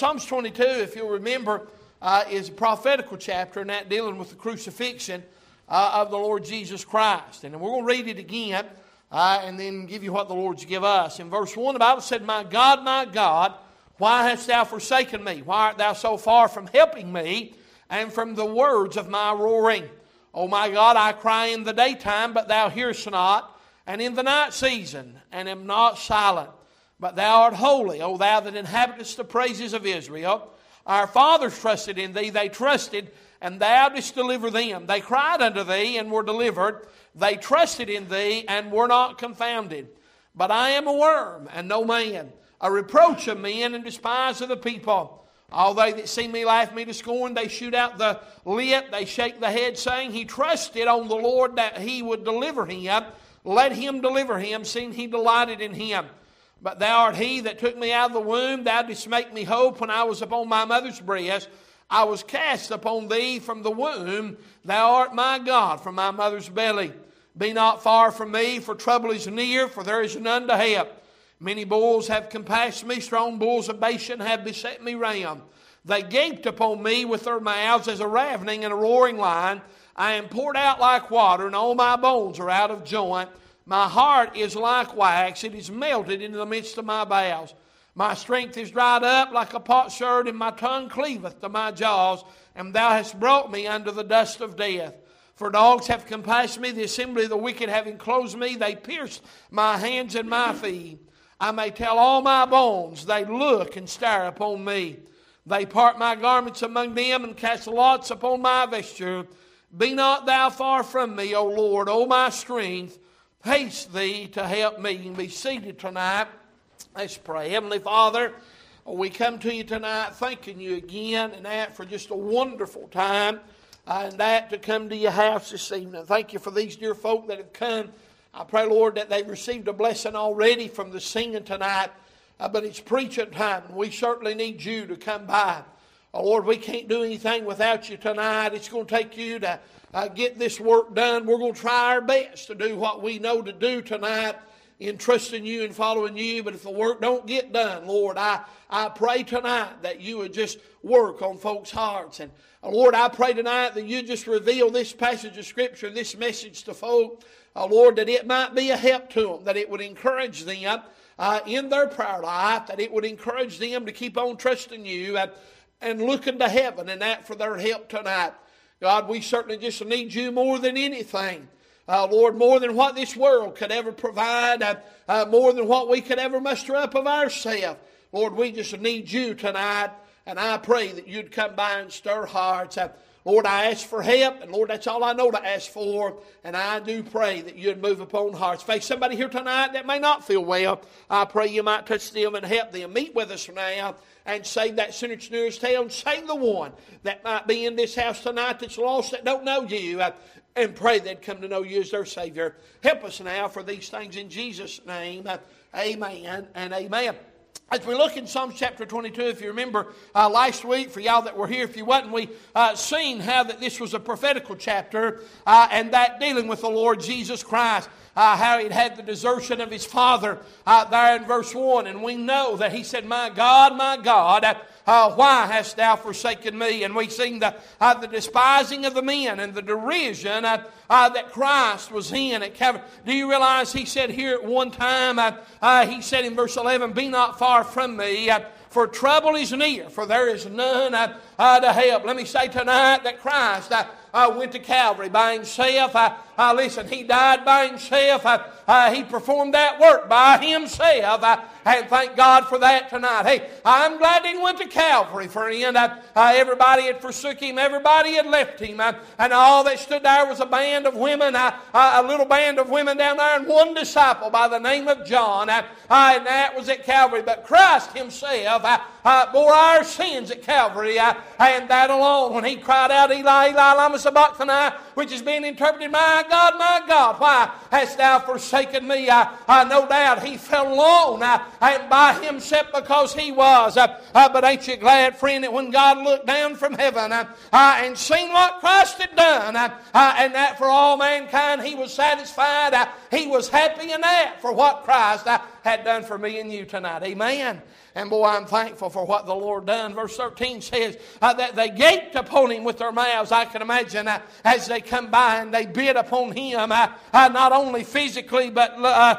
Psalms 22, if you'll remember, is a prophetical chapter, and that dealing with the crucifixion of the Lord Jesus Christ. And we're going to read it again and then give you what the Lord's give us. In verse 1, the Bible said, my God, why hast thou forsaken me? Why art thou so far from helping me and from the words of my roaring? O my God, I cry in the daytime, but thou hearest not, and in the night season, and am not silent. But thou art holy, O thou that inhabitest the praises of Israel. Our fathers trusted in thee, they trusted, and thou didst deliver them. They cried unto thee, and were delivered. They trusted in thee, and were not confounded. But I am a worm, and no man, a reproach of men, and despise of the people. All they that see me laugh me to scorn. They shoot out the lip, they shake the head, saying, he trusted on the Lord that he would deliver him. Let him deliver him, seeing he delighted in him. But thou art he that took me out of the womb. Thou didst make me hope when I was upon my mother's breast. I was cast upon thee from the womb. Thou art my God from my mother's belly. Be not far from me, for trouble is near, for there is none to help. Many bulls have compassed me, strong bulls of Bashan have beset me round. They gaped upon me with their mouths as a ravening and a roaring lion. I am poured out like water, and all my bones are out of joint. My heart is like wax, it is melted into the midst of my bowels. My strength is dried up like a potsherd, and my tongue cleaveth to my jaws. And thou hast brought me unto the dust of death. For dogs have compassed me, the assembly of the wicked have enclosed me. They pierced my hands and my feet. I may tell all my bones, they look and stare upon me. They part my garments among them, and cast lots upon my vesture. Be not thou far from me, O Lord, O my strength. Haste thee to help me. And be seated tonight. Let's pray. Heavenly Father, we come to you tonight thanking you again and that for just a wonderful time and that to come to your house this evening. Thank you for these dear folk that have come. I pray, Lord, that they've received a blessing already from the singing tonight. But it's preaching time, and we certainly need you to come by. Lord, we can't do anything without you tonight. It's going to take you to get this work done. We're going to try our best to do what we know to do tonight in trusting you and following you. But if the work don't get done, Lord, I pray tonight that you would just work on folks' hearts. And Lord, I pray tonight that you just reveal this passage of Scripture, this message to folk. Lord, that it might be a help to them, that it would encourage them in their prayer life, that it would encourage them to keep on trusting you and looking to heaven and that for their help tonight. God, we certainly just need you more than anything. Lord, more than what this world could ever provide, more than what we could ever muster up of ourselves. Lord, we just need you tonight, and I pray that you'd come by and stir hearts. Lord, I ask for help, and Lord, that's all I know to ask for, and I do pray that you'd move upon hearts. If there's somebody here tonight that may not feel well, I pray you might touch them and help them. Meet with us now and save that sinner that's nearest hell, and save the one that might be in this house tonight that's lost, that don't know you, and pray they'd come to know you as their Savior. Help us now for these things in Jesus' name. Amen and amen. As we look in Psalms chapter 22, if you remember last week, for y'all that were here, if you wasn't, we seen how that this was a prophetical chapter and that dealing with the Lord Jesus Christ, how he'd had the desertion of his Father there in verse 1. And we know that he said, my God, why hast thou forsaken me? And we seen the despising of the men and the derision that Christ was in at Calvary. Do you realize he said here at one time, he said in verse 11, be not far from me, for trouble is near, for there is none to help. Let me say tonight that Christ went to Calvary by himself. Listen, he died by himself. He performed that work by himself. And thank God for that tonight. Hey, I'm glad he went to Calvary, friend. Everybody had forsook him. Everybody had left him. And all that stood there was a band of women, a little band of women down there, and one disciple by the name of John. And that was at Calvary. But Christ himself bore our sins at Calvary. And that alone, when he cried out, Eli, Eli, lama sabachthani, which is being interpreted, my God, why hast thou forsaken me? No doubt he fell alone and by himself because he was. But ain't you glad, friend, that when God looked down from heaven and seen what Christ had done, and that for all mankind he was satisfied, he was happy in that for what Christ had done for me and you tonight. Amen. And boy, I'm thankful for what the Lord done. Verse 13 says that they gaped upon him with their mouths. I can imagine as they come by and they bit upon him, not only physically but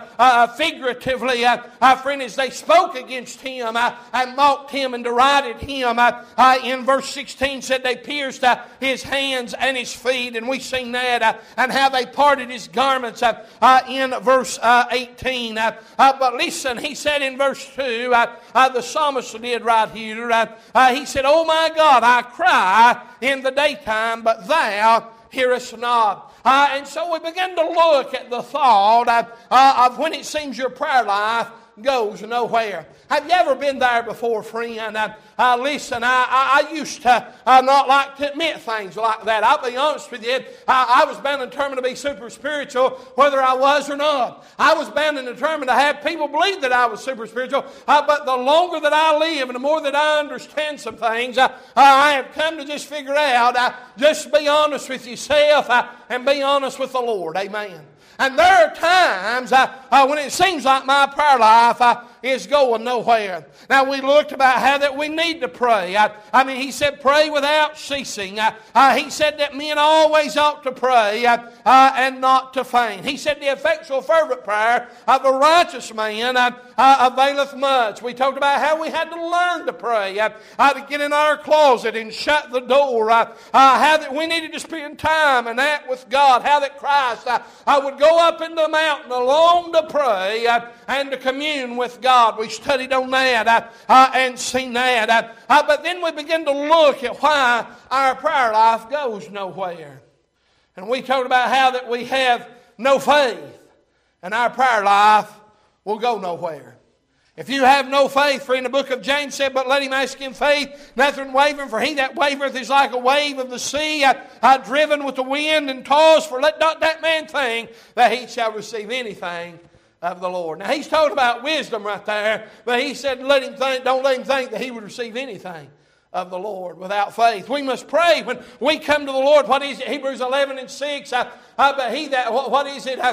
figuratively. Friend, as they spoke against him and mocked him and derided him, in verse 16 said they pierced his hands and his feet. And we've seen that and how they parted his garments in verse 18. But listen, he said in verse 2, the psalmist did right here. He said, "Oh my God, I cry in the daytime, but thou hearest not." And so we begin to look at the thought of when it seems your prayer life goes nowhere. Have you ever been there before, friend? Listen, I used to not like to admit things like that. I'll be honest with you. I was bound and determined to be super spiritual, whether I was or not. I was bound and determined to have people believe that I was super spiritual. But the longer that I live and the more that I understand some things, I have come to just figure out, just be honest with yourself and be honest with the Lord. Amen. And there are times when it seems like my prayer life is going nowhere. Now, we looked about how that we need to pray. He said pray without ceasing. He said that men always ought to pray and not to faint. He said the effectual fervent prayer of a righteous man availeth much. We talked about how we had to learn to pray, to get in our closet and shut the door, how that we needed to spend time and act with God, how that Christ would go up into the mountain alone to pray and to commune with God. We studied on that and seen that. But then we begin to look at why our prayer life goes nowhere. And we talked about how that we have no faith and our prayer life will go nowhere. If you have no faith, for in the book of James said, "But let him ask in faith, nothing wavering, for he that wavereth is like a wave of the sea, driven with the wind and tossed. For let not that man think that he shall receive anything of the Lord." Now he's talking about wisdom right there, but he said, don't let him think that he would receive anything of the Lord without faith. We must pray when we come to the Lord. What is it? Hebrews 11:6. But he that, what is it?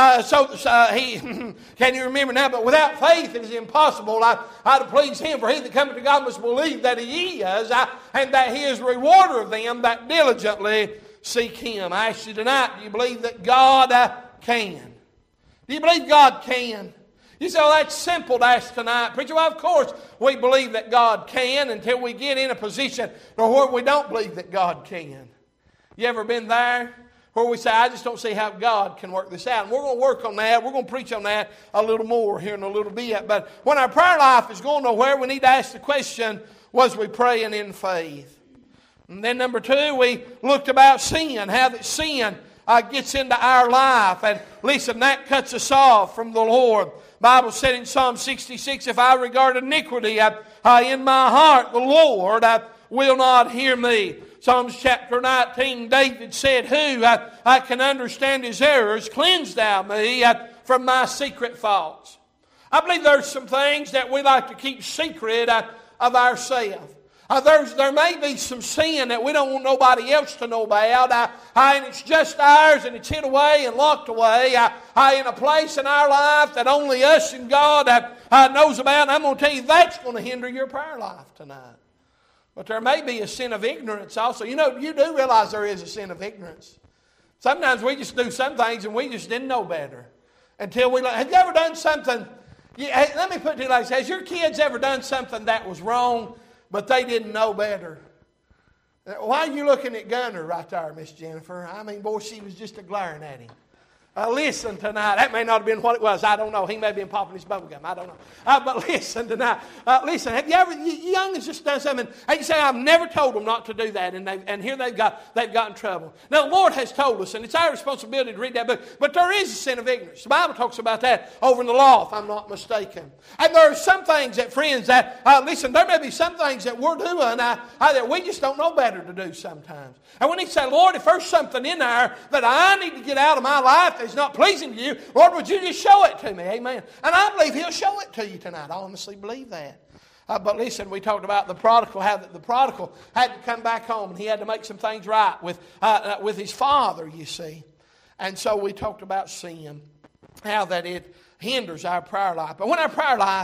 Can you remember now? But without faith it is impossible to please him. For he that cometh to God must believe that he is, and that he is rewarder of them that diligently seek him. I ask you tonight, do you believe that God can? Do you believe God can? You say, "Oh, that's simple to ask tonight." Preacher, well, of course we believe that God can until we get in a position where we don't believe that God can. You ever been there where we say, "I just don't see how God can work this out"? And we're going to work on that. We're going to preach on that a little more here in a little bit. But when our prayer life is going nowhere, we need to ask the question, was we praying in faith? And then number 2, we looked about sin, how that sin gets into our life. And listen, that cuts us off from the Lord. The Bible said in Psalm 66, "If I regard iniquity in my heart, the Lord will not hear me." Psalms chapter 19, David said, "Who can understand his errors? Cleanse thou me from my secret faults." I believe there's some things that we like to keep secret of ourselves. There may be some sin that we don't want nobody else to know about, and it's just ours, and it's hid away and locked away in a place in our life that only us and God knows about. And I'm going to tell you, that's going to hinder your prayer life tonight. But there may be a sin of ignorance also. You know, you do realize there is a sin of ignorance. Sometimes we just do some things and we just didn't know better until we. Have you ever done something? Let me put it to you like this: has your kids ever done something that was wrong, but they didn't know better? Why are you looking at Gunner right there, Miss Jennifer? I mean, boy, she was just glaring at him. Listen tonight. That may not have been what it was. I don't know. He may have been popping his bubble gum. I don't know. But listen tonight. Listen, have you ever, young has just done something, and you say, "I've never told them not to do that," and here they've got in trouble. Now, the Lord has told us, and it's our responsibility to read that book, but there is a sin of ignorance. The Bible talks about that over in the law, if I'm not mistaken. And there are some things that, friends, that, listen, there may be some things that we're doing that we just don't know better to do sometimes. And we need to say, "Lord, if there's something in there that I need to get out of my life that's not pleasing to you, Lord, would you just show it to me?" Amen. And I believe He'll show it to you tonight. I honestly believe that. But listen, we talked about the prodigal, how the prodigal had to come back home and he had to make some things right with his father, you see. And so we talked about sin, how that it hinders our prayer life. But when our prayer life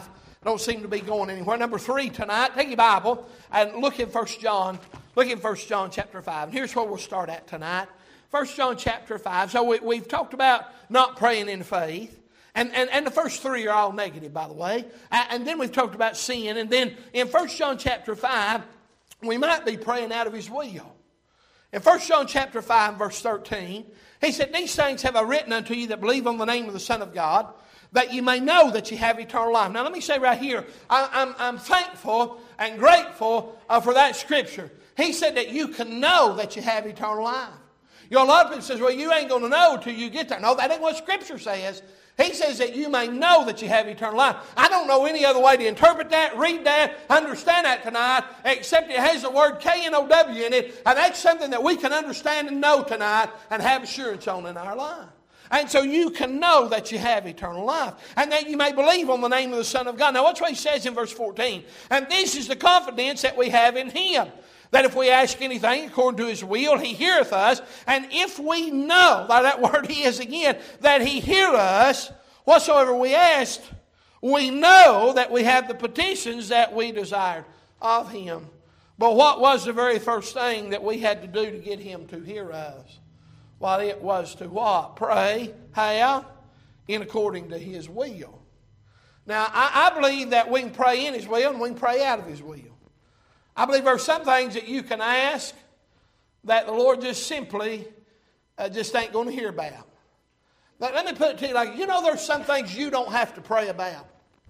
Don't seem to be going anywhere. Number 3 tonight, take your Bible and look in 1 John. Look in 1 John chapter 5. And here's where we'll start at tonight. 1 John chapter 5. So we've talked about not praying in faith. And the first 3 are all negative, by the way. And then we've talked about sin. And then in 1 John chapter 5, we might be praying out of His will. In 1 John chapter 5, verse 13, he said, "These things have I written unto you that believe on the name of the Son of God, that you may know that you have eternal life." Now let me say right here, I'm thankful and grateful for that scripture. He said that you can know that you have eternal life. You know, a lot of people say, "Well, you ain't going to know till you get there." No, that ain't what Scripture says. He says that you may know that you have eternal life. I don't know any other way to interpret that, read that, understand that tonight, except it has the word K-N-O-W in it, and that's something that we can understand and know tonight and have assurance on in our life. And so you can know that you have eternal life, and that you may believe on the name of the Son of God. Now watch what he says in verse 14. "And this is the confidence that we have in Him, that if we ask anything according to His will, He heareth us. And if we know," now that word "He" is again, "that He hear us, whatsoever we ask, we know that we have the petitions that we desired of Him." But what was the very first thing that we had to do to get Him to hear us? Well, it was to what? Pray. How? In according to His will. Now, I believe that we can pray in His will and we can pray out of His will. I believe there are some things that you can ask that the Lord just simply just ain't going to hear about. Let me put it to you like, there's some things you don't have to pray about.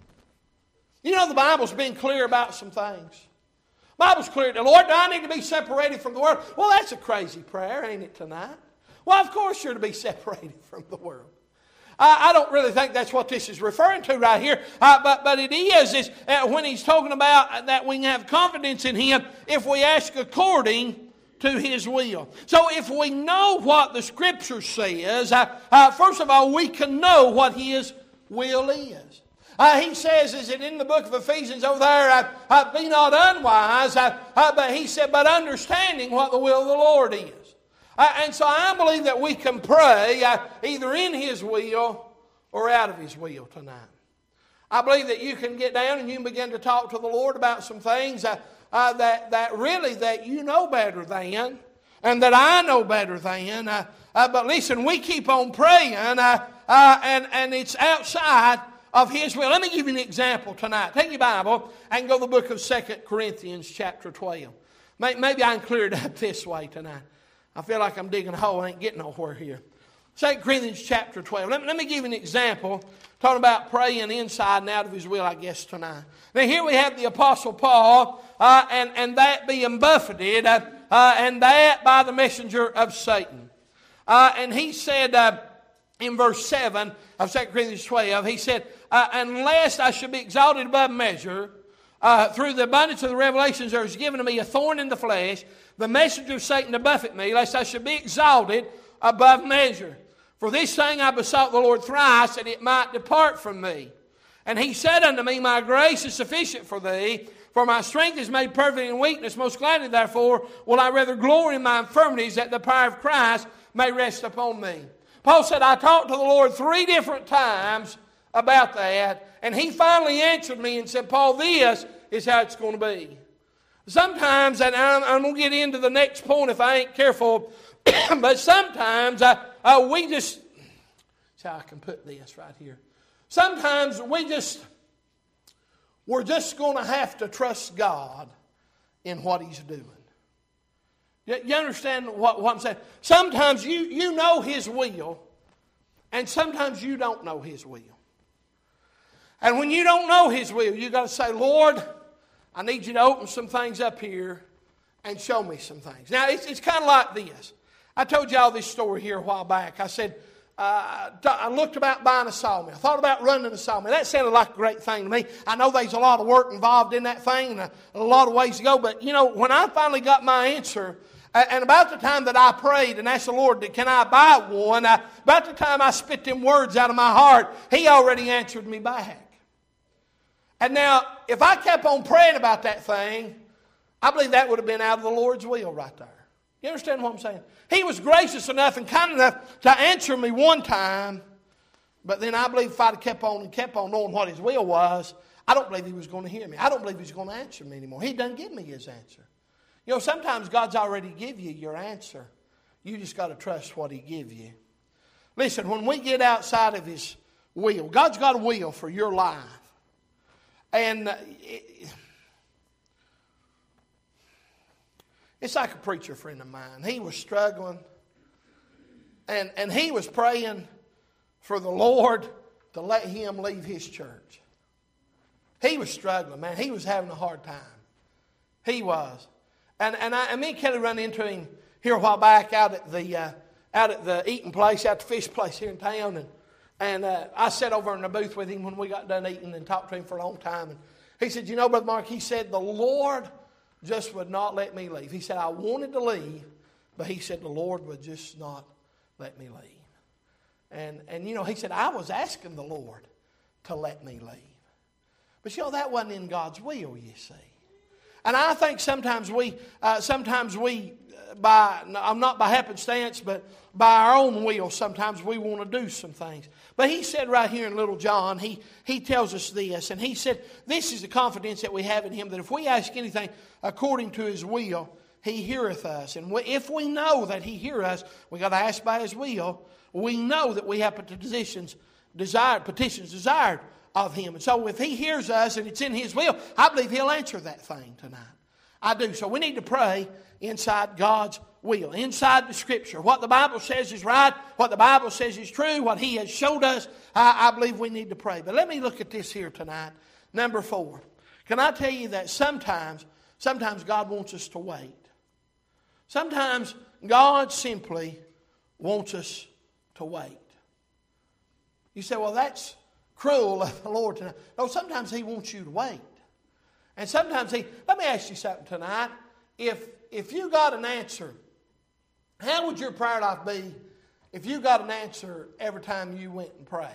The Bible's been clear about some things. The Bible's clear. "Lord, do I need to be separated from the world?" Well, that's a crazy prayer, ain't it, tonight? Well, of course you're to be separated from the world. I don't really think that's what this is referring to right here. But it is when he's talking about that we can have confidence in Him if we ask according to His will. So if we know what the Scripture says, first of all, we can know what His will is. He says, is it in the book of Ephesians over there, "Be not unwise," but he said, "but understanding what the will of the Lord is." And so I believe that we can pray either in His will or out of His will tonight. I believe that you can get down and you can begin to talk to the Lord about some things that really that you know better than, and that I know better than. But listen, we keep on praying, and it's outside of His will. Let me give you an example tonight. Take your Bible and go to the book of 2 Corinthians chapter 12. Maybe I can clear it up this way tonight. I feel like I'm digging a hole. I ain't getting nowhere here. 2 Corinthians chapter 12. Let me give you an example. Talking about praying inside and out of His will, I guess, tonight. Now here we have the Apostle Paul, and that being buffeted, and that by the messenger of Satan. And he said in verse 7 of 2 Corinthians 12, he said, "Unless I should be exalted above measure, through the abundance of the revelations there is given to me a thorn in the flesh, the messenger of Satan to buffet me, lest I should be exalted above measure. For this thing I besought the Lord thrice, that it might depart from me. And He said unto me, My grace is sufficient for thee, for my strength is made perfect in weakness. Most gladly, therefore, will I rather glory in my infirmities, that the power of Christ may rest upon me." Paul said, I talked to the Lord 3 different times about that, and He finally answered me and said, "Paul, this is how it's going to be." Sometimes, and I'm going to get into the next point if I ain't careful, but sometimes we just, that's how I can put this right here. Sometimes we're just going to have to trust God in what He's doing. You understand what I'm saying? Sometimes you know His will, and sometimes you don't know His will. And when you don't know His will, you got to say, "Lord, I need You to open some things up here and show me some things." Now, it's kind of like this. I told y'all this story here a while back. I said, I looked about buying a sawmill. I thought about running a sawmill. That sounded like a great thing to me. I know there's a lot of work involved in that thing and a lot of ways to go. But, when I finally got my answer, and about the time that I prayed and asked the Lord, can I buy one? About the time I spit them words out of my heart, He already answered me back. And now, if I kept on praying about that thing, I believe that would have been out of the Lord's will right there. You understand what I'm saying? He was gracious enough and kind enough to answer me one time, but then I believe if I'd have kept on knowing what His will was, I don't believe He was going to hear me. I don't believe He's going to answer me anymore. He doesn't give me His answer. You know, sometimes God's already give you your answer. You just got to trust what He give you. Listen, when we get outside of His will, God's got a will for your life. And it's like a preacher friend of mine. He was struggling. And he was praying for the Lord to let him leave his church. He was struggling, man. He was having a hard time. He was. And me and Kelly run into him here a while back out at the eating place, out the fish place here in town. And I sat over in the booth with him when we got done eating and talked to him for a long time. And he said, you know, Brother Mark, he said, the Lord just would not let me leave. He said, I wanted to leave, but he said, the Lord would just not let me leave. And you know, he said, I was asking the Lord to let me leave. But you know, that wasn't in God's will, you see. And I think sometimes we, not by happenstance, but by our own will, sometimes we want to do some things. But he said right here in Little John, he tells us this, and he said, this is the confidence that we have in Him, that if we ask anything according to His will, He heareth us. And if we know that He heareth us, we got to ask by His will. We know that we have petitions desired of Him. And so if He hears us and it's in His will, I believe He'll answer that thing tonight. I do. So we need to pray inside God's will, inside the Scripture. What the Bible says is right, what the Bible says is true, what He has showed us, I believe we need to pray. But let me look at this here tonight. Number 4. Can I tell you that sometimes God wants us to wait. Sometimes God simply wants us to wait. You say, well, that's cruel of the Lord tonight. No, sometimes He wants you to wait. And sometimes let me ask you something tonight. If you got an answer, how would your prayer life be if you got an answer every time you went and prayed?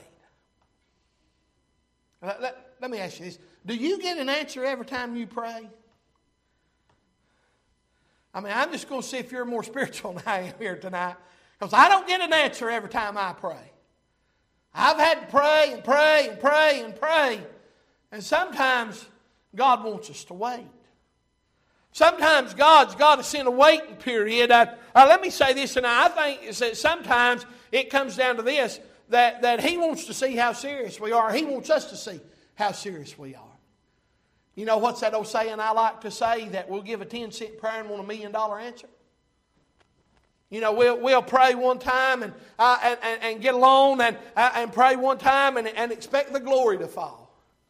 Let me ask you this. Do you get an answer every time you pray? I mean, I'm just going to see if you're more spiritual than I am here tonight. Because I don't get an answer every time I pray. I've had to pray and pray and pray and pray. And sometimes God wants us to wait. Sometimes God's got us in a waiting period. Let me say this, and I think that sometimes it comes down to this, that He wants to see how serious we are. He wants us to see how serious we are. You know, what's that old saying I like to say, that we'll give a 10-cent prayer and want $1 million answer? You know, we'll pray one time and get along and pray one time and expect the glory to fall.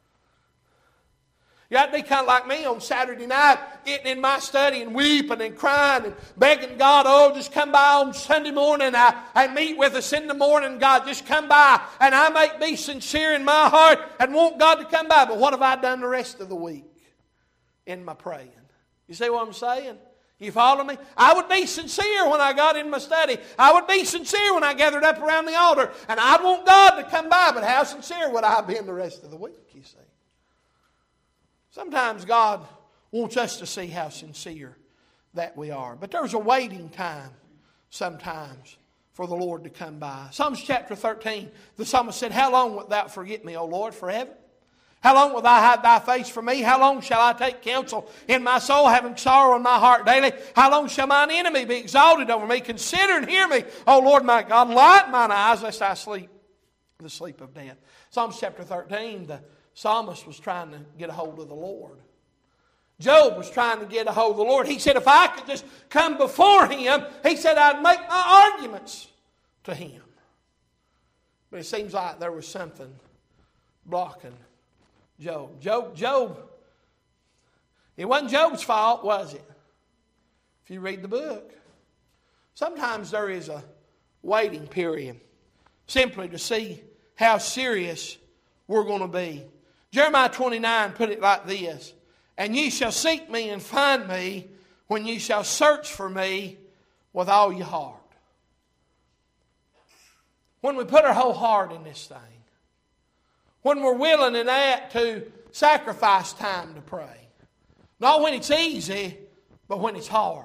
You got to be kind of like me on Saturday night, getting in my study and weeping and crying and begging God, oh, just come by on Sunday morning and meet with us in the morning, God. Just come by. And I may be sincere in my heart and want God to come by. But what have I done the rest of the week in my praying? You see what I'm saying? You follow me? I would be sincere when I got in my study. I would be sincere when I gathered up around the altar. And I'd want God to come by. But how sincere would I be in the rest of the week, you see? Sometimes God wants us to see how sincere that we are. But there's a waiting time sometimes for the Lord to come by. Psalms chapter 13, the psalmist said, how long wilt thou forget me, O Lord, forever? How long wilt thou hide thy face from me? How long shall I take counsel in my soul, having sorrow in my heart daily? How long shall mine enemy be exalted over me? Consider and hear me, O Lord my God. Light mine eyes, lest I sleep the sleep of death. Psalms chapter 13, the psalmist was trying to get a hold of the Lord. Job was trying to get a hold of the Lord. He said, if I could just come before Him, he said, I'd make my arguments to Him. But it seems like there was something blocking Job. Job, it wasn't Job's fault, was it? If you read the book. Sometimes there is a waiting period simply to see how serious we're going to be. Jeremiah 29 put it like this, and ye shall seek me and find me when ye shall search for me with all your heart. When we put our whole heart in this thing, when we're willing and apt to sacrifice time to pray. Not when it's easy, but when it's hard.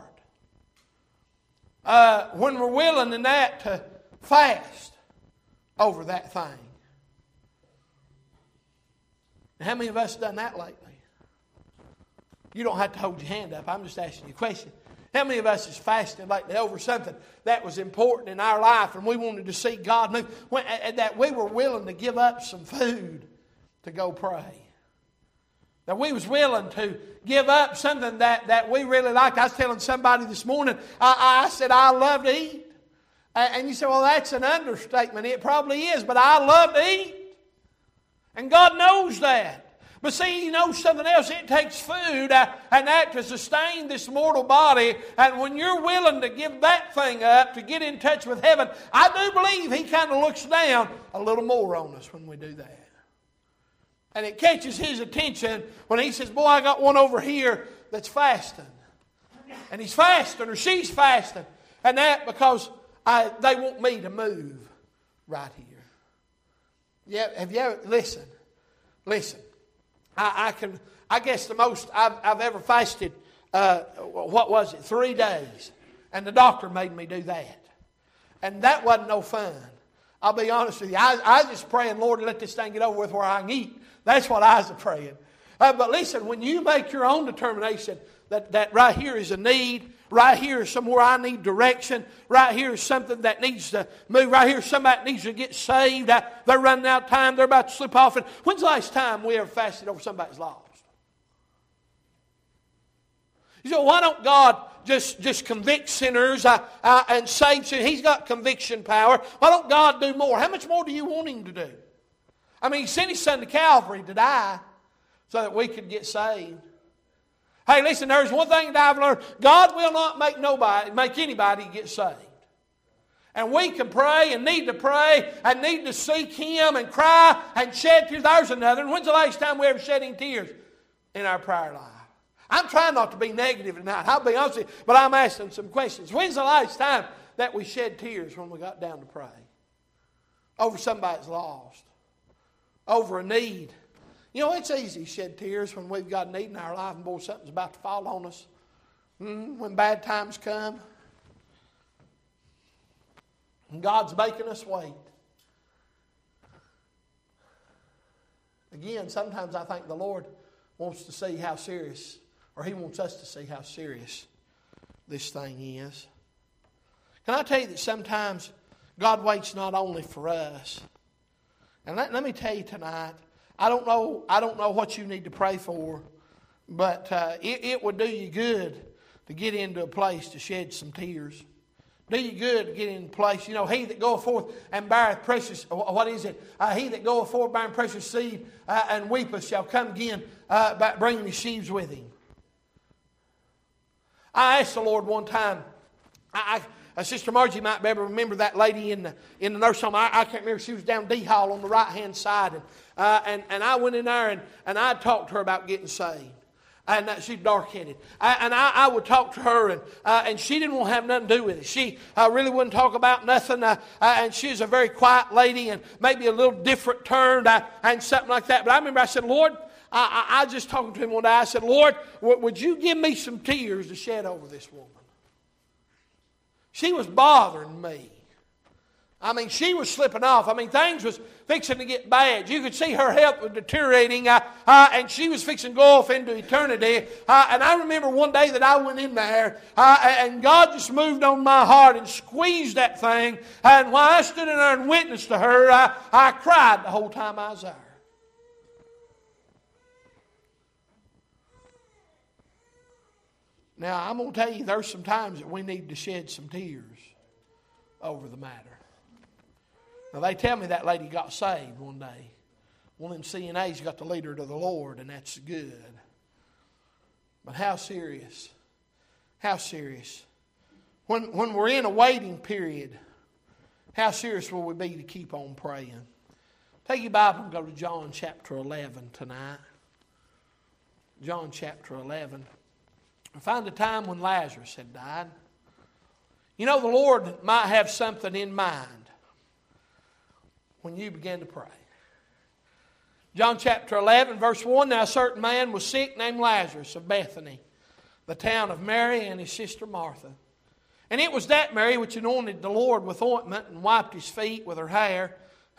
When we're willing and apt to fast over that thing. How many of us have done that lately? You don't have to hold your hand up. I'm just asking you a question. How many of us has fasted lately over something that was important in our life and we wanted to see God move? That we were willing to give up some food to go pray. That we was willing to give up something that we really liked. I was telling somebody this morning, I said I love to eat. And you say, well, that's an understatement. It probably is, but I love to eat. And God knows that. But see, He knows something else. It takes food and that to sustain this mortal body. And when you're willing to give that thing up, to get in touch with heaven, I do believe He kind of looks down a little more on us when we do that. And it catches His attention when He says, boy, I got one over here that's fasting. And he's fasting or she's fasting. And that because they want me to move right here. Yeah, have you ever, listen. I guess the most I've ever fasted, what was it, 3 days. And the doctor made me do that. And that wasn't no fun. I'll be honest with you. I was just praying, Lord, let this thing get over with where I can eat. That's what I was praying. But listen, when you make your own determination that right here is a need, right here is somewhere I need direction, right here is something that needs to move, right here is somebody that needs to get saved, they're running out of time, they're about to slip off. And when's the last time we ever fasted over somebody's lost? You say, why don't God just convict sinners and save sinners? He's got conviction power. Why don't God do more? How much more do you want Him to do? I mean, He sent His Son to Calvary to die so that we could get saved. Hey, listen, there's one thing that I've learned. God will not make anybody get saved. And we can pray and need to seek Him and cry and shed tears. There's another. And when's the last time we ever shed any tears in our prayer life? I'm trying not to be negative tonight. I'll be honest with you, but I'm asking some questions. When's the last time that we shed tears when we got down to pray? Over somebody that's lost. Over a need. You know, it's easy to shed tears when we've got a need in our life and boy, something's about to fall on us. When bad times come. And God's making us wait. Again, sometimes I think the Lord wants to see how serious, or He wants us to see how serious this thing is. Can I tell you that sometimes God waits not only for us. And let me tell you tonight, I don't know what you need to pray for, but it would do you good to get into a place to shed some tears. Do you good to get in a place. You know, he that goeth forth and beareth precious, what is it? He that goeth forth bearing precious seed and weepeth shall come again bringing his sheaves with him. I asked the Lord one time, Sister Margie might be able to remember that lady in the nursing home. I can't remember. She was down D Hall on the right-hand side. And I went in there and I talked to her about getting saved. And she's dark-headed. And I would talk to her, and she didn't want to have nothing to do with it. She really wouldn't talk about nothing. And she was a very quiet lady and maybe a little different turned and something like that. But I remember I said, Lord, I just talking to him one day. I said, Lord, would you give me some tears to shed over this woman? She was bothering me. I mean, she was slipping off. I mean, things was fixing to get bad. You could see her health was deteriorating, and she was fixing to go off into eternity. And I remember one day that I went in there, and God just moved on my heart and squeezed that thing. And while I stood in there and witnessed to her, I cried the whole time I was there. Now, I'm going to tell you, there's some times that we need to shed some tears over the matter. Now, they tell me that lady got saved one day. One of them CNAs got to lead her to the Lord, and that's good. But how serious? How serious? When we're in a waiting period, how serious will we be to keep on praying? Take your Bible and go to John chapter 11 tonight. John chapter 11. I find a time when Lazarus had died. You know, the Lord might have something in mind when you begin to pray. John chapter 11, verse 1, Now a certain man was sick named Lazarus of Bethany, the town of Mary and his sister Martha. And it was that Mary which anointed the Lord with ointment and wiped his feet with her hair,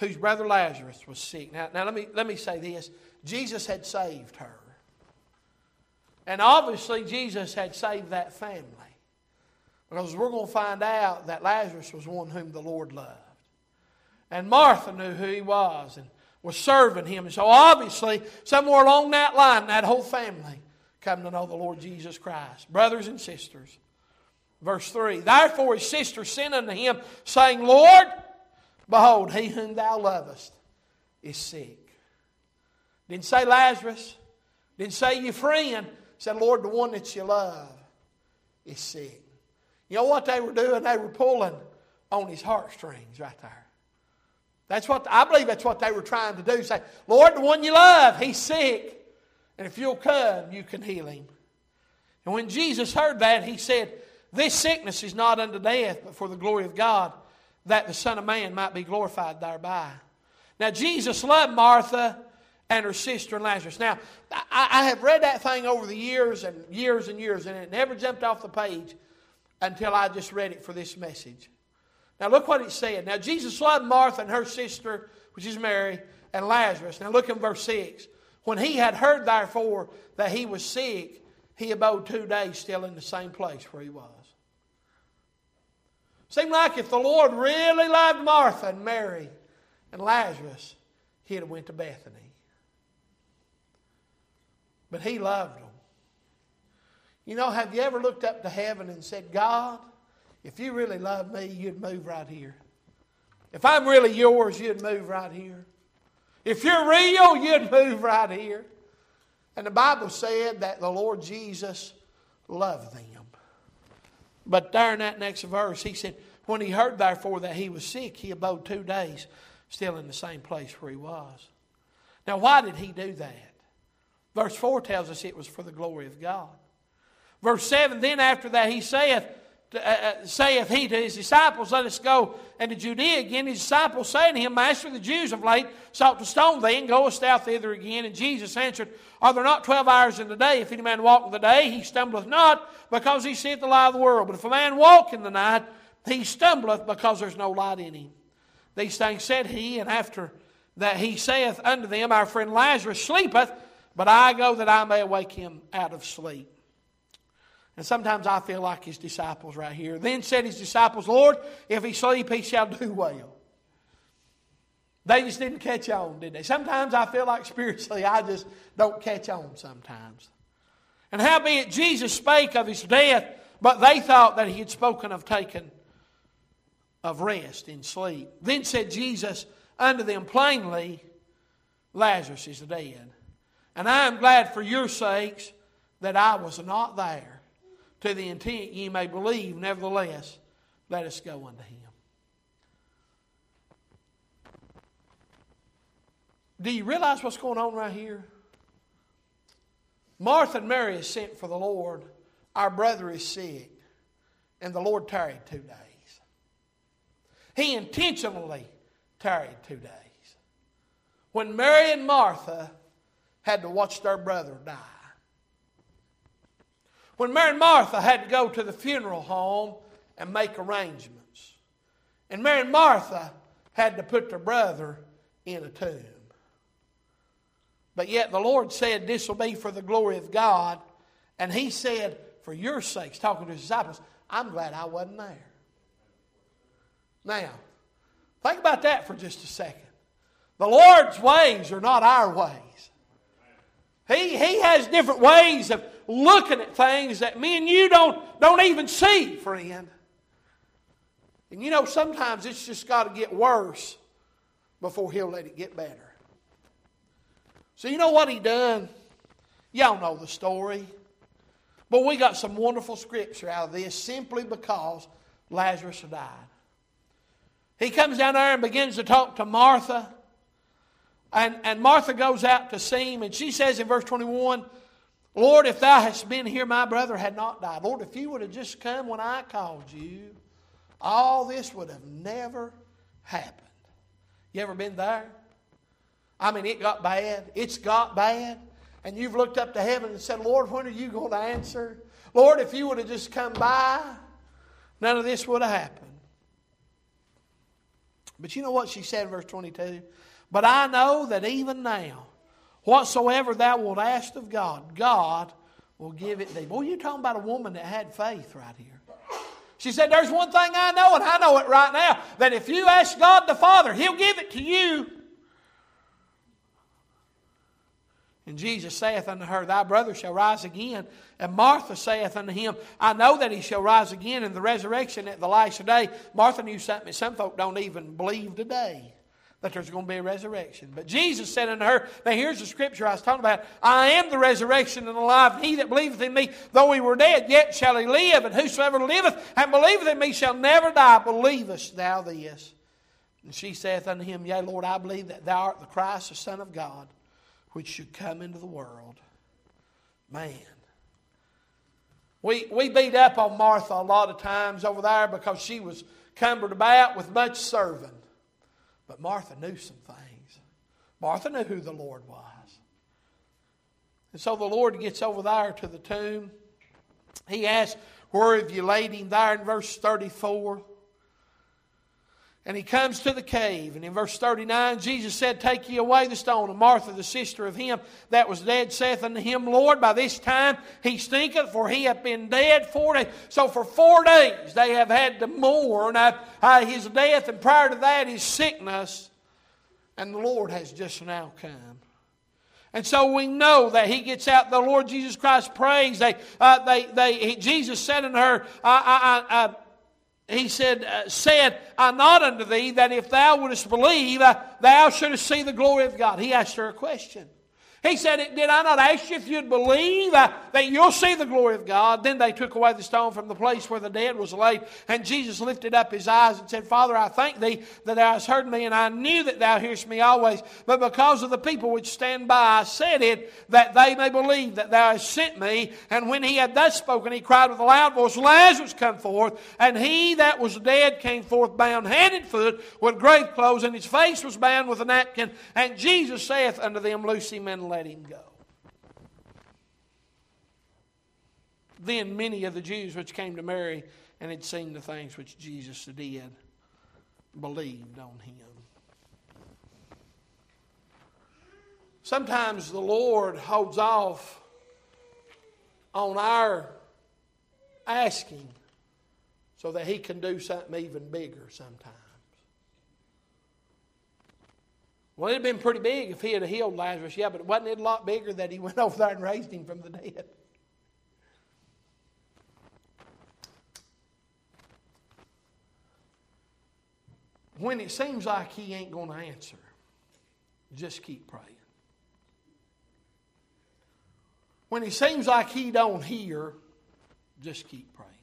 whose brother Lazarus was sick. Now let me say this. Jesus had saved her. And obviously Jesus had saved that family. Because we're going to find out that Lazarus was one whom the Lord loved. And Martha knew who he was and was serving him. And so obviously, somewhere along that line, that whole family come to know the Lord Jesus Christ. Brothers and sisters. Verse 3. Therefore his sister sent unto him, saying, Lord, behold, he whom thou lovest is sick. Didn't say Lazarus. Didn't say your friend. Said, Lord, the one that you love is sick. You know what they were doing? They were pulling on his heartstrings right there. I believe that's what they were trying to do. Say, Lord, the one you love, he's sick. And if you'll come, you can heal him. And when Jesus heard that, he said, this sickness is not unto death, but for the glory of God, that the Son of Man might be glorified thereby. Now, Jesus loved Martha and her sister and Lazarus. Now, I have read that thing over the years and years and years, and it never jumped off the page until I just read it for this message. Now, look what it said. Now, Jesus loved Martha and her sister, which is Mary, and Lazarus. Now, look in verse 6. When he had heard, therefore, that he was sick, he abode 2 days still in the same place where he was. Seemed like if the Lord really loved Martha and Mary and Lazarus, he'd have went to Bethany. But he loved them. You know, have you ever looked up to heaven and said, God, if you really love me, you'd move right here. If I'm really yours, you'd move right here. If you're real, you'd move right here. And the Bible said that the Lord Jesus loved them. But there in that next verse, he said, when he heard therefore that he was sick, he abode 2 days still in the same place where he was. Now, why did he do that? Verse 4 tells us it was for the glory of God. Verse 7, then after that he saith he to his disciples, let us go into Judea again. His disciples say to him, Master, the Jews of late sought to stone thee, and goest thou thither again? And Jesus answered, Are there not 12 hours in the day? If any man walk in the day, he stumbleth not, because he seeth the light of the world. But if a man walk in the night, he stumbleth, because there's no light in him. These things said he, and after that he saith unto them, Our friend Lazarus sleepeth, but I go that I may awake him out of sleep. And sometimes I feel like his disciples right here. Then said his disciples, Lord, if he sleep, he shall do well. They just didn't catch on, did they? Sometimes I feel like spiritually I just don't catch on sometimes. And howbeit Jesus spake of his death, but they thought that he had spoken of taking of rest in sleep. Then said Jesus unto them plainly, Lazarus is dead. And I am glad for your sakes that I was not there, to the intent ye may believe. Nevertheless, let us go unto him. Do you realize what's going on right here? Martha and Mary is sent for the Lord. Our brother is sick. And the Lord tarried 2 days. He intentionally tarried 2 days. When Mary and Martha had to watch their brother die. When Mary and Martha had to go to the funeral home and make arrangements. And Mary and Martha had to put their brother in a tomb. But yet the Lord said this will be for the glory of God. And he said, for your sakes, talking to his disciples, I'm glad I wasn't there. Now, think about that for just a second. The Lord's ways are not our ways. He has different ways of looking at things that me and you don't even see, friend. And you know, sometimes it's just got to get worse before he'll let it get better. So you know what he done? Y'all know the story. But we got some wonderful scripture out of this simply because Lazarus had died. He comes down there and begins to talk to Martha. And Martha goes out to see him. And she says in verse 21, Lord, if thou hadst been here, my brother had not died. Lord, if you would have just come when I called you, all this would have never happened. You ever been there? I mean, it got bad. It's got bad. And you've looked up to heaven and said, Lord, when are you going to answer? Lord, if you would have just come by, none of this would have happened. But you know what she said in verse 22? But I know that even now, whatsoever thou wilt ask of God, God will give it thee. Boy, you're talking about a woman that had faith right here. She said, there's one thing I know, and I know it right now, that if you ask God the Father, He'll give it to you. And Jesus saith unto her, thy brother shall rise again. And Martha saith unto Him, I know that he shall rise again in the resurrection at the last day. Martha knew something that some folk don't even believe today, that there's going to be a resurrection. But Jesus said unto her, now here's the scripture I was talking about, I am the resurrection and the life. He that believeth in me, though he were dead, yet shall he live. And whosoever liveth and believeth in me shall never die. Believest thou this? And she saith unto Him, yea, Lord, I believe that thou art the Christ, the Son of God, which should come into the world. Man. We beat up on Martha a lot of times over there because she was cumbered about with much serving. But Martha knew some things. Martha knew who the Lord was. And so the Lord gets over there to the tomb. He asks, where have you laid him? There in verse 34. And he comes to the cave. And in verse 39, Jesus said, take ye away the stone. And Martha, the sister of him that was dead, saith unto Him, Lord, by this time he stinketh, for he hath been dead 4 days. So for 4 days they have had to mourn his death, and prior to that his sickness. And the Lord has just now come. And so we know that he gets out. The Lord Jesus Christ prays. Jesus said unto her, He said, said I not unto thee that if thou wouldest believe, thou shouldest see the glory of God. He asked her a question. He said, did I not ask you if you'd believe that you'll see the glory of God? Then they took away the stone from the place where the dead was laid. And Jesus lifted up His eyes and said, Father, I thank Thee that Thou hast heard me, and I knew that Thou hearest me always. But because of the people which stand by, I said it, that they may believe that Thou hast sent me. And when He had thus spoken, He cried with a loud voice, Lazarus, come forth. And he that was dead came forth, bound hand and foot with grave clothes, and his face was bound with a napkin. And Jesus saith unto them, Loose him and let him go. Then many of the Jews which came to Mary and had seen the things which Jesus did believed on Him. Sometimes the Lord holds off on our asking so that He can do something even bigger sometimes. Well, it'd have been pretty big if He had healed Lazarus, yeah, but wasn't it a lot bigger that He went over there and raised him from the dead? When it seems like He ain't going to answer, just keep praying. When it seems like He don't hear, just keep praying.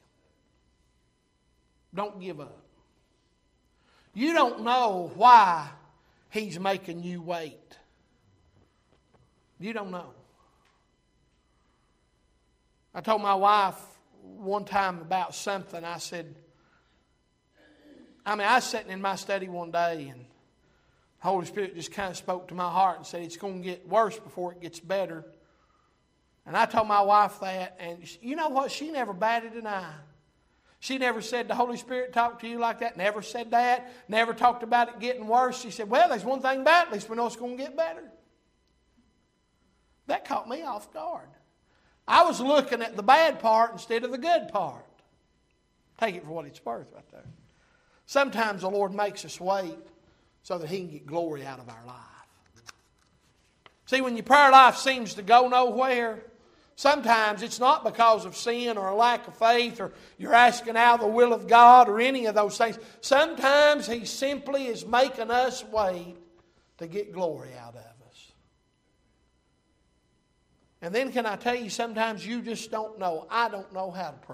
Don't give up. You don't know why He's making you wait. You don't know. I told my wife one time about something. I said, I was sitting in my study one day, and the Holy Spirit just kind of spoke to my heart and said, it's going to get worse before it gets better. And I told my wife that, and you know what? She never batted an eye. She never said the Holy Spirit talked to you like that. Never said that. Never talked about it getting worse. She said, well, there's one thing about it. At least we know it's going to get better. That caught me off guard. I was looking at the bad part instead of the good part. Take it for what it's worth right there. Sometimes the Lord makes us wait so that He can get glory out of our life. See, when your prayer life seems to go nowhere, sometimes it's not because of sin or a lack of faith or you're asking out of the will of God or any of those things. Sometimes He simply is making us wait to get glory out of us. And then can I tell you, sometimes you just don't know. I don't know how to pray.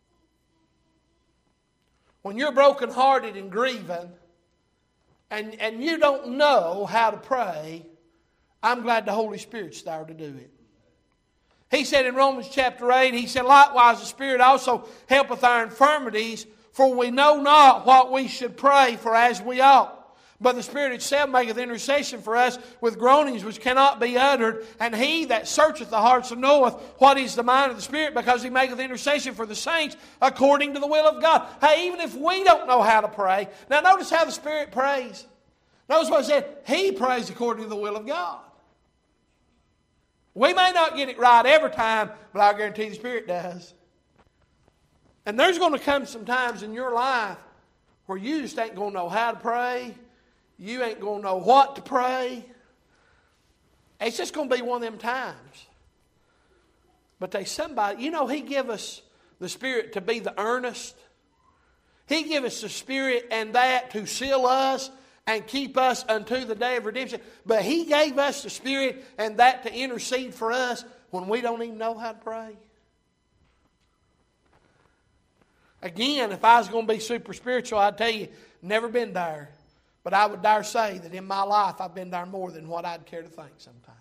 When you're brokenhearted and grieving and you don't know how to pray, I'm glad the Holy Spirit's there to do it. He said in Romans chapter 8, He said, likewise the Spirit also helpeth our infirmities, for we know not what we should pray for as we ought. But the Spirit itself maketh intercession for us with groanings which cannot be uttered. And He that searcheth the hearts knoweth what is the mind of the Spirit, because He maketh intercession for the saints according to the will of God. Hey, even if we don't know how to pray. Now notice how the Spirit prays. Notice what it said. He prays according to the will of God. We may not get it right every time, but I guarantee the Spirit does. And there's going to come some times in your life where you just ain't going to know how to pray. You ain't going to know what to pray. It's just going to be one of them times. But there's somebody, He give us the Spirit to be the earnest. He give us the Spirit and that to seal us and keep us unto the day of redemption. But He gave us the Spirit and that to intercede for us when we don't even know how to pray. Again, if I was going to be super spiritual, I'd tell you, never been there. But I would dare say that in my life, I've been there more than what I'd care to think sometimes.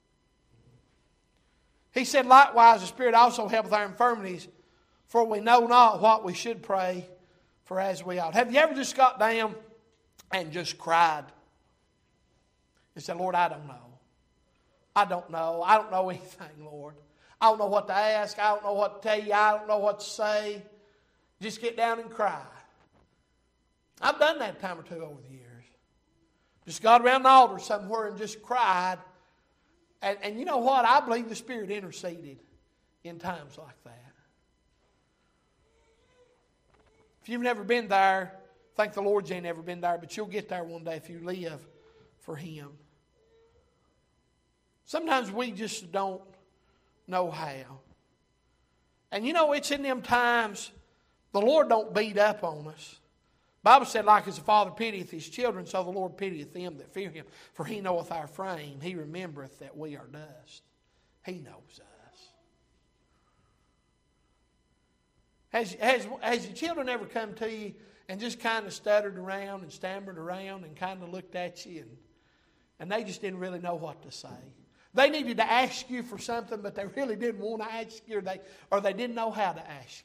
He said, likewise, the Spirit also helpeth our infirmities, for we know not what we should pray for as we ought. Have you ever just got down and just cried? And said, Lord, I don't know. I don't know. I don't know anything, Lord. I don't know what to ask. I don't know what to tell you. I don't know what to say. Just get down and cry. I've done that a time or two over the years. Just got around the altar somewhere and just cried. And you know what? I believe the Spirit interceded in times like that. If you've never been there, thank the Lord you ain't never been there, but you'll get there one day if you live for Him. Sometimes we just don't know how. And it's in them times the Lord don't beat up on us. The Bible said, like as the Father pitieth His children, so the Lord pitieth them that fear Him. For He knoweth our frame. He remembereth that we are dust. He knows us. Has your children ever come to you and just kind of stuttered around and stammered around and kind of looked at you and they just didn't really know what to say? They needed to ask you for something, but they really didn't want to ask you, or they didn't know how to ask you.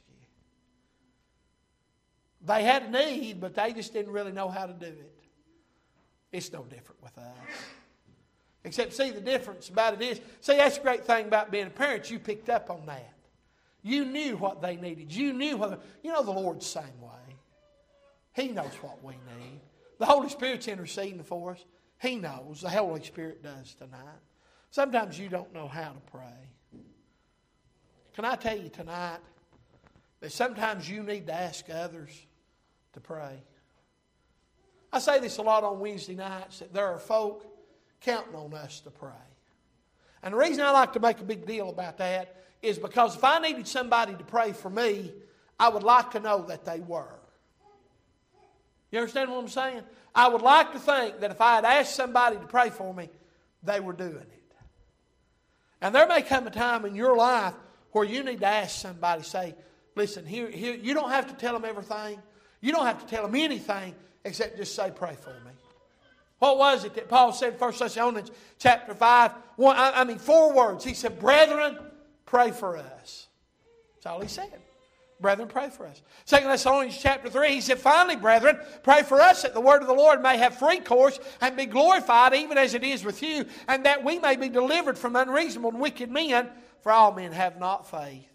They had a need, but they just didn't really know how to do it. It's no different with us. Except, see, the difference about it is, see, that's the great thing about being a parent. You picked up on that. You knew what they needed. You knew what... the Lord's the same way. He knows what we need. The Holy Spirit's interceding for us. He knows. The Holy Spirit does tonight. Sometimes you don't know how to pray. Can I tell you tonight that sometimes you need to ask others to pray? I say this a lot on Wednesday nights, that there are folk counting on us to pray. And the reason I like to make a big deal about that is because if I needed somebody to pray for me, I would like to know that they were. You understand what I'm saying? I would like to think that if I had asked somebody to pray for me, they were doing it. And there may come a time in your life where you need to ask somebody, say, listen, here, you don't have to tell them everything. You don't have to tell them anything except just say, pray for me. What was it that Paul said in 1 Thessalonians chapter 5? 4 words. He said, brethren, pray for us. That's all he said. Brethren, pray for us. 2 Thessalonians chapter 3, he said, finally, brethren, pray for us that the word of the Lord may have free course and be glorified even as it is with you, and that we may be delivered from unreasonable and wicked men, for all men have not faith.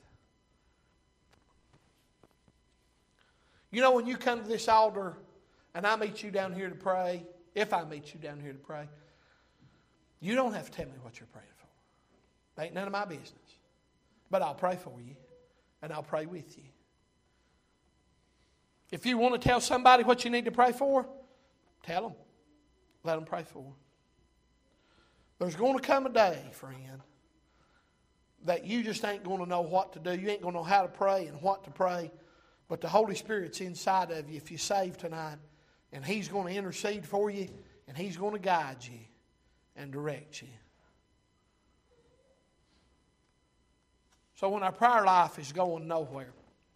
When you come to this altar and I meet you down here to pray, if I meet you down here to pray, you don't have to tell me what you're praying for. That ain't none of my business. But I'll pray for you and I'll pray with you. If you want to tell somebody what you need to pray for, tell them. Let them pray for them. There's going to come a day, friend, that you just ain't going to know what to do. You ain't going to know how to pray and what to pray. But the Holy Spirit's inside of you if you're saved tonight. And He's going to intercede for you. And He's going to guide you and direct you. So when our prayer life is going nowhere,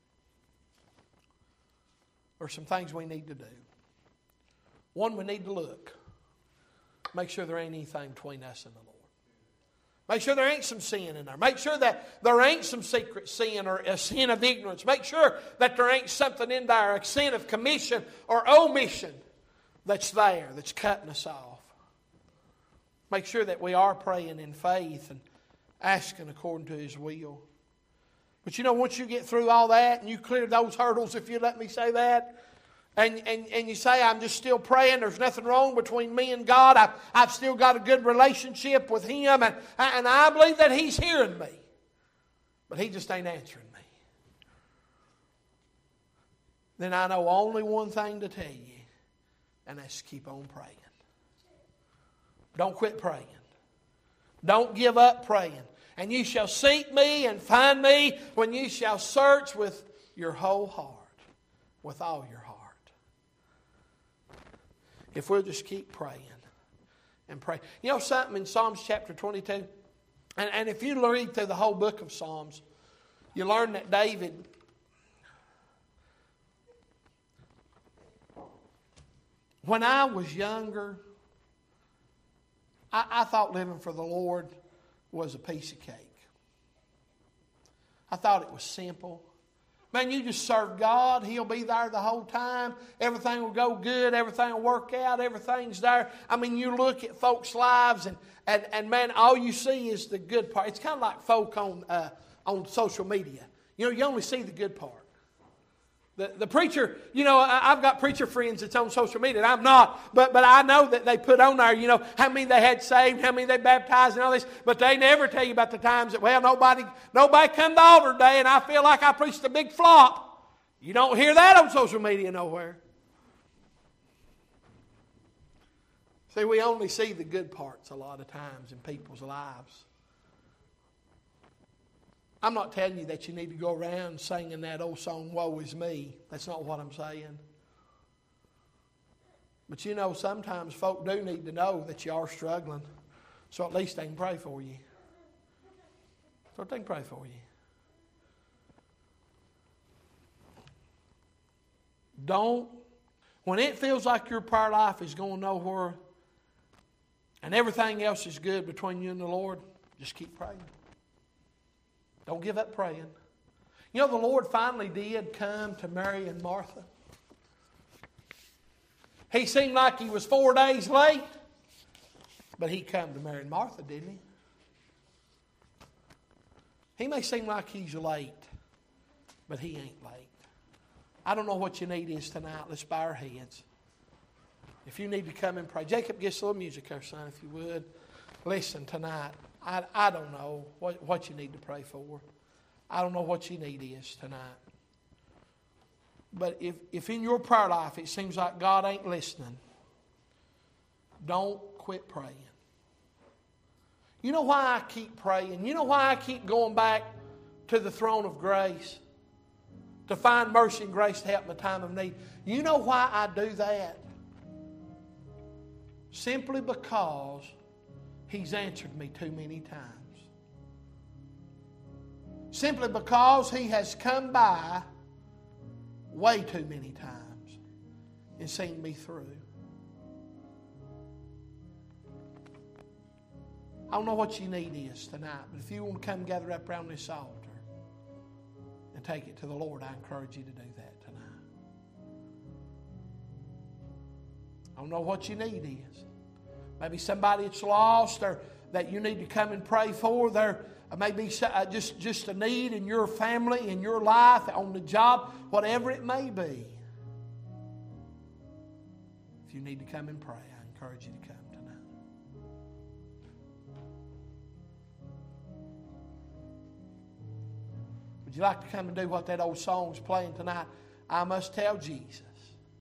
there's some things we need to do. One, we need to look. Make sure there ain't anything between us and the Lord. Make sure there ain't some sin in there. Make sure that there ain't some secret sin or a sin of ignorance. Make sure that there ain't something in there, a sin of commission or omission that's there, that's cutting us off. Make sure that we are praying in faith and asking according to His will. But you know, once you get through all that and you clear those hurdles, if you let me say that, and you say, I'm just still praying, there's nothing wrong between me and God, I've still got a good relationship with Him, and I believe that He's hearing me. But He just ain't answering me. Then I know only one thing to tell you, and that's keep on praying. Don't quit praying. Don't give up praying. And you shall seek me and find me when you shall search with your whole heart, with all your heart. If we'll just keep praying and pray. You know something in Psalms chapter 22? And if you read through the whole book of Psalms, you learn that David, when I was younger, I thought living for the Lord was a piece of cake. I thought it was simple. Man, you just serve God. He'll be there the whole time. Everything will go good. Everything will work out. Everything's there. I mean, you look at folks' lives and man, all you see is the good part. It's kind of like folk on social media. You know, you only see the good part. The preacher, you know, I've got preacher friends that's on social media, and I'm not. But I know that they put on there, you know, how many they had saved, how many they baptized, and all this. But they never tell you about the times that, well, nobody come to altar today, and I feel like I preached a big flop. You don't hear that on social media nowhere. See, we only see the good parts a lot of times in people's lives. I'm not telling you that you need to go around singing that old song, Woe Is Me. That's not what I'm saying. But you know, sometimes folk do need to know that you are struggling. So at least they can pray for you. So they can pray for you. Don't, when it feels like your prayer life is going nowhere and everything else is good between you and the Lord, just keep praying. Don't give up praying. You know, the Lord finally did come to Mary and Martha. He seemed like He was 4 days late, but He come to Mary and Martha, didn't He? He may seem like He's late, but He ain't late. I don't know what your need is tonight. Let's bow our heads. If you need to come and pray. Jacob, get a little music there, son, if you would. Listen, tonight, I don't know what you need to pray for. I don't know what your need is tonight. But if in your prayer life it seems like God ain't listening, don't quit praying. You know why I keep praying? You know why I keep going back to the throne of grace? To find mercy and grace to help in the time of need. You know why I do that? Simply because He's answered me too many times. Simply because He has come by way too many times and seen me through. I don't know what your need is tonight, but if you want to come gather up around this altar and take it to the Lord, I encourage you to do that tonight. I don't know what your need is. Maybe somebody that's lost or that you need to come and pray for. There may be just a need in your family, in your life, on the job, whatever it may be. If you need to come and pray, I encourage you to come tonight. Would you like to come and do what that old song's playing tonight? I must tell Jesus.